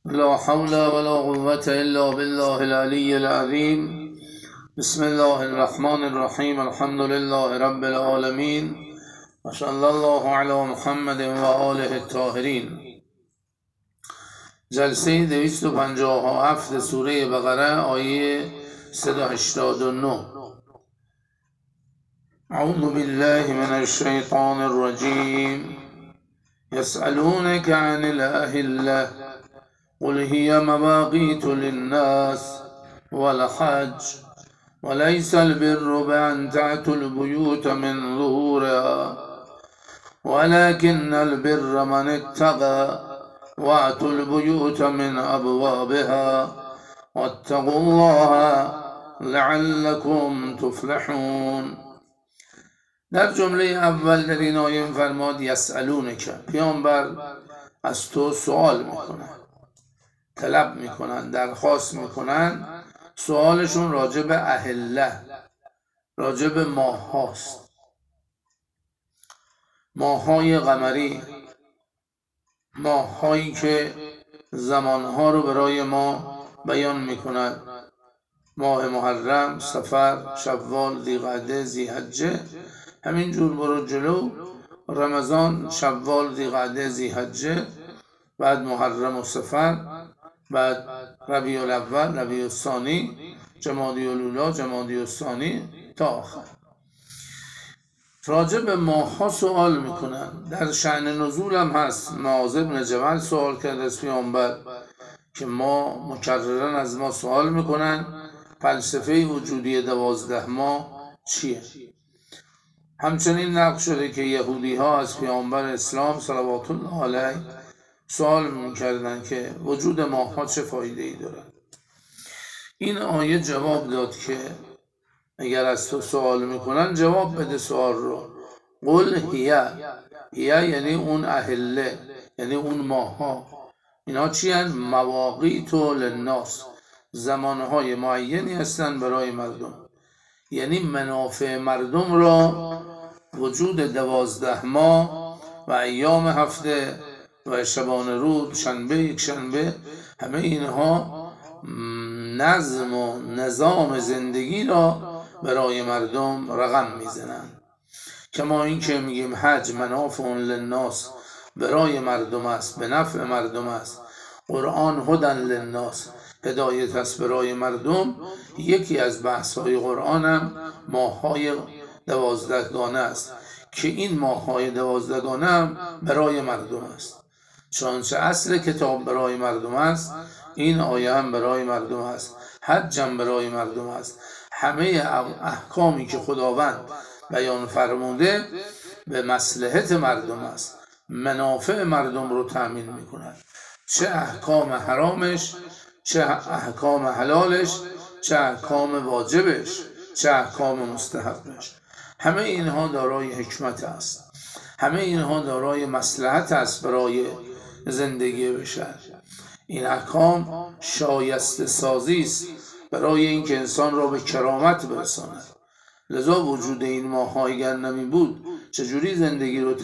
لا حول ولا قوة إلا بالله العلي العظيم. بسم الله الرحمن الرحیم. الحمد لله رب العالمین و صلی الله علی محمد و آله الطاهرین. جلسه 257 سوره بقره آیه 189. اعوذ بالله من الشیطان الرجیم. يسألونك عن الأهلة قل هي مواقيت للناس والحج وليس البر بأن تأتوا البيوت من ظهورها ولكن البر من اتقى وأتوا البيوت من أبوابها واتقوا الله لعلكم تفلحون. در جمله اول در این آیه فرماد یسألونک، پیامبر از تو سوال میکنن، طلب میکنن، درخواست میکنن. سوالشون راجع به اهله، راجع به ماه هاست، ماههای قمری، ماههایی که زمانها رو برای ما بیان میکنند. ماه محرم، صفر، شوال، ذیقعده، ذیحجه، همینجور برو جلو. رمضان، شوال، ذیقعده، ذیحجه، بعد محرم و صفر، بعد ربیع الاول، ربیع الثانی، جمادی الاولی، جمادی الثانی تا آخر. راجع به ماه ها سوال میکنن. در شأن نزول هم هست. معاذ بن جبل سوال کرد از پیامبر که ما مکررن از ما سوال میکنن فلسفه وجودی 12 ماه چیه. همچنین نقل شده که یهودی ها از پیامبر اسلام صلوات الله علیه سوال میکردن که وجود ماه ها چه فایده ای داره. این آیه جواب داد که اگر از تو سوال میکنن جواب بده سوال رو. قل هی یعنی اون اهله، یعنی اون ماه ها. اینا چی هن؟ مواقیت للناس، زمانهای معینی هستن برای مردم. یعنی منافع مردم را وجود 12 ماه و ایام هفته و شبان رود، شنبه، یک شنبه، همه اینها نظم و نظام زندگی را برای مردم رقم میزنن. کما این که میگیم حج منافع للناس، برای مردم است، به نفع مردم است. قرآن هدی للناس، هدایت است برای مردم. یکی از بحث‌های قرآن هم ماه‌های 12گانه است که این ماه‌های 12گانه هم برای مردم است. چنانچه اصل کتاب برای مردم است، این آیه هم برای مردم است، حج هم برای مردم است. همه احکامی که خداوند بیان فرموده به مصلحت مردم است، منافع مردم رو تأمین میکند. چه احکام حرامش، چه احکام حلالش، چه احکام واجبش، چه احکام مستحبش، همه اینها دارای حکمت است، همه اینها دارای مصلحت است برای زندگی بشر. این احکام شایسته سازی است برای اینکه انسان را به کرامت برساند. لذا وجود این ماه اگر نمی بود چجوری زندگی رو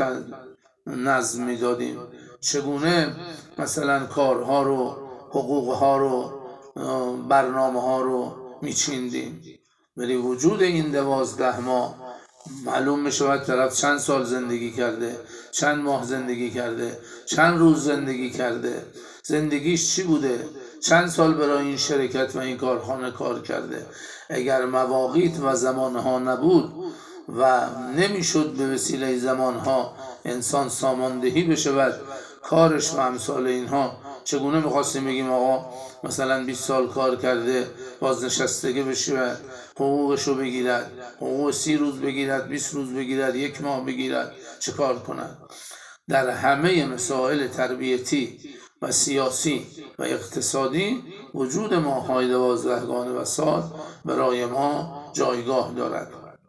نظم می دادیم؟ چگونه مثلا کارها رو، حقوقها رو، برنامه ها رو می چیندیم؟ ولی وجود این 12 ماه معلوم می شود طرف چند سال زندگی کرده، چند ماه زندگی کرده، چند روز زندگی کرده، زندگیش چی بوده، چند سال برای این شرکت و این کارخانه کار کرده. اگر مواقیت و زمانها نبود و نمیشد به وسیله زمانها انسان ساماندهی بشود کارش و امثال اینها، چگونه میخواستیم بگیم آقا مثلا 20 سال کار کرده بازنشستگی بشه، حقوقشو بگیرد، حقوق 30 روز بگیرد، 20 روز بگیرد، 1 ماه بگیرد، چه کار کند؟ در همه مسائل تربیتی و سیاسی و اقتصادی وجود ماه‌های 12گانه و سال برای ما جایگاه دارد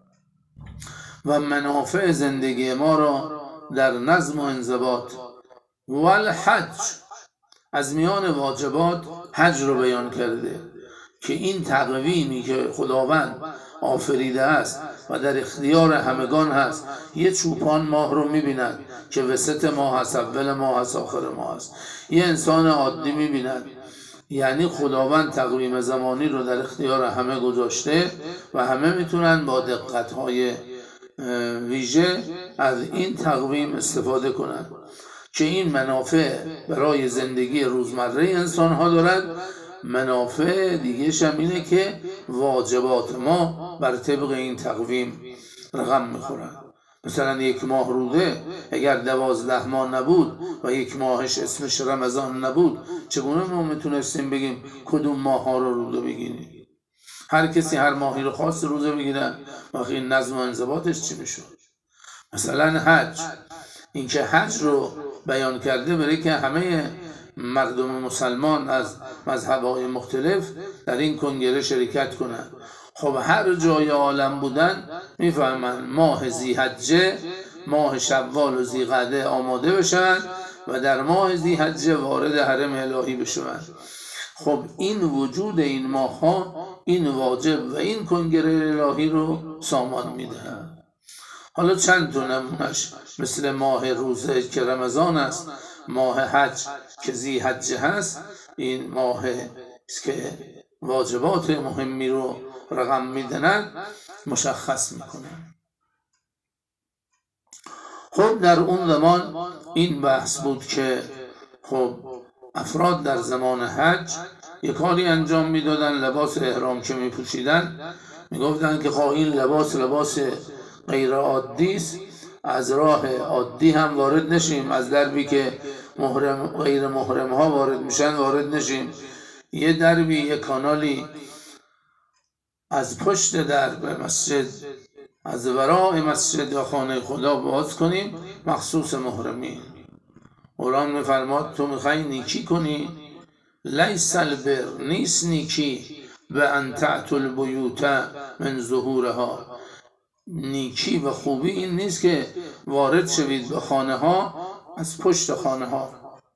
و منافع زندگی ما را در نظم و انضباط. والحج، از میان واجبات حج رو بیان کرده که این تقویمی که خداوند آفریده است و در اختیار همگان هست. یه چوپان ماه رو میبیند که وسط ماه هست، اول ماه هست، آخر ماه هست. یه انسان عادی میبیند. یعنی خداوند تقویم زمانی رو در اختیار همه گذاشته و همه میتونن با دقت‌های ویژه از این تقویم استفاده کنند که این منافع برای زندگی روزمره انسان ها دارد. منافع دیگه هم اینه که واجبات ما بر طبق این تقویم رقم میخورن. مثلا یک ماه روزه اگر 12 ماه نبود و یک ماهش اسمش رمضان نبود، چگونه ما میتونستیم بگیم کدوم ماه ها رو روزه بگیریم؟ هر کسی هر ماهی رو خواست روزه بگیرن، وقتی این نظم و انضباطش چی میشد؟ مثلا حج، اینکه حج رو بیان کرده برای که همه مردم مسلمان از مذهب‌های مختلف در این کنگره شرکت کنند. خب هر جای عالم بودن میفهمن ماه ذی‌حجه، ماه شوال و ذی‌قعده آماده بشن و در ماه ذی‌حجه وارد حرم الهی بشن. خب این وجود این ماه ها این واجب و این کنگره الهی رو سامان میدهند. حالا چند تا نمونش، مثل ماه روزه که رمضان است، ماه حج که ذی‌حجه هست، این ماه است که واجبات مهمی رو رقم میدنن، مشخص میکنن. خب در اون زمان این بحث بود که خب افراد در زمان حج یک کاری انجام میدادن، لباس احرام که میپوشیدن میگفتن که خواه این لباس غیر عادی است، از راه عادی هم وارد نشیم، از دربی که غیر محرم ها وارد میشن وارد نشیم. یه دربی، یه کانالی از پشت درب مسجد، از ورای مسجد یا خانه خدا باز کنیم، مخصوص محرمین. قرآن میفرماد تو میخوای نیکی کنی، لیس البر، نیست نیکی به ان تأتوا البیوت من ظهورها. نیکی و خوبی این نیست که وارد شوید به خانه ها از پشت خانه ها،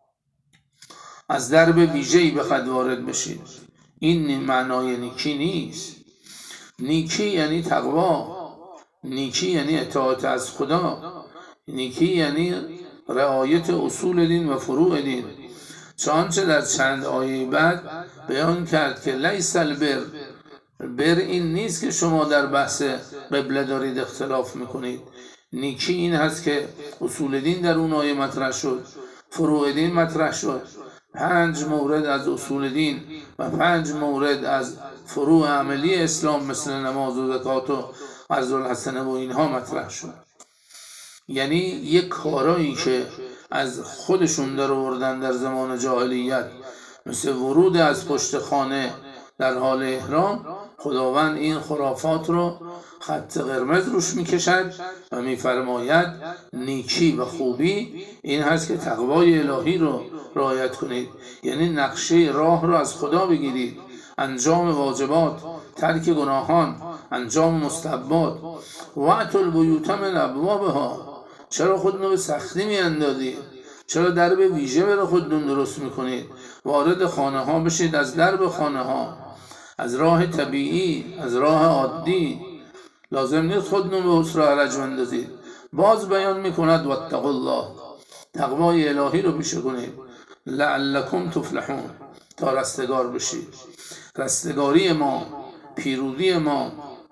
از درب ویژه‌ای بخواد وارد بشید. این معنای نیکی نیست. نیکی یعنی تقوا، نیکی یعنی اطاعت از خدا، نیکی یعنی رعایت اصول دین و فروع دین. چنانچه در چند آیه بعد بیان کرد که لیس البر، بر این نیست که شما در بحث قبله دارید اختلاف میکنید. نیکی این هست که اصول دین در اون آیه مطرح شد، فروع دین مطرح شد، 5 مورد از اصول دین و 5 مورد از فروع عملی اسلام مثل نماز و زکات و قرض الحسنه و اینها مطرح شد. یعنی یک کارایی که از خودشون در آوردن در زمان جاهلیت، مثل ورود از پشت خانه در حال احرام، خداوند این خرافات رو خط قرمز روش میکشد و میفرماید نیکی و خوبی این هست که تقوای الهی رو رعایت کنید. یعنی نقشه راه رو از خدا بگیرید، انجام واجبات، ترک گناهان، انجام مستحبات. وأتوا البیوت من ابوابها، چرا خودتون به سختی میاندازید؟ چرا درب ویژه برای خودتون درست میکنید؟ وارد خانه ها بشید از درب خانه ها، از راه طبیعی، از راه عادی. لازم نیست خودتون به اسره حرج بندازید. باز بیان میکند واتقوا الله، تقوای الهی رو پیشه کنید، لعلکم تفلحون، تا رستگار بشید. رستگاری ما، پیروزی ما،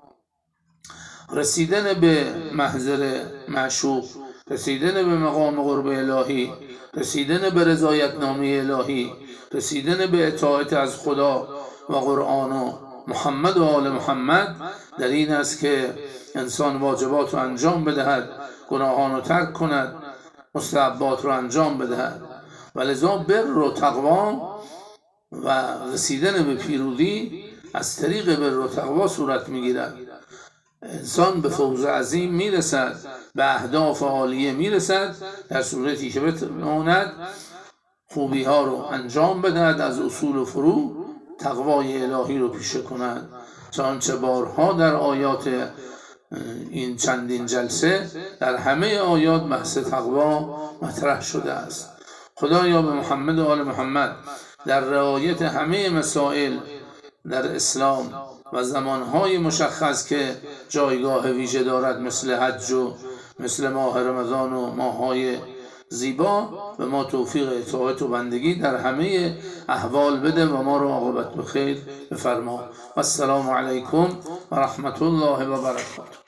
رسیدن به محضر معشوق، رسیدن به مقام قرب الهی، رسیدن به رضایت نامه الهی، رسیدن به اطاعت از خدا و قرآن و محمد و آل محمد در این است که انسان واجبات رو انجام بدهد، گناهان رو ترک کند، مستحبات رو انجام بدهد. ولذا بر و تقوا و رسیدن به پیروزی از طریق بر و تقوا صورت میگیرد. انسان به فوز عظیم میرسد، به اهداف عالیه میرسد در صورتی که بتواند خوبی ها رو انجام بدهد، از اصول و فروع تقوای الهی رو پیشه کند. چنانچه بارها در آیات این چندین جلسه در همه آیات بحث تقوا مطرح شده است. خدایا به محمد و آل محمد در رعایت همه مسائل در اسلام و زمانهای مشخص که جایگاه ویژه دارد مثل حج و مثل ماه رمضان و ماههای زیبا به ما توفیق اطاعت و بندگی در همه احوال بده و ما رو عاقبت بخیر بفرما. و السلام علیکم و رحمت الله و برکاته.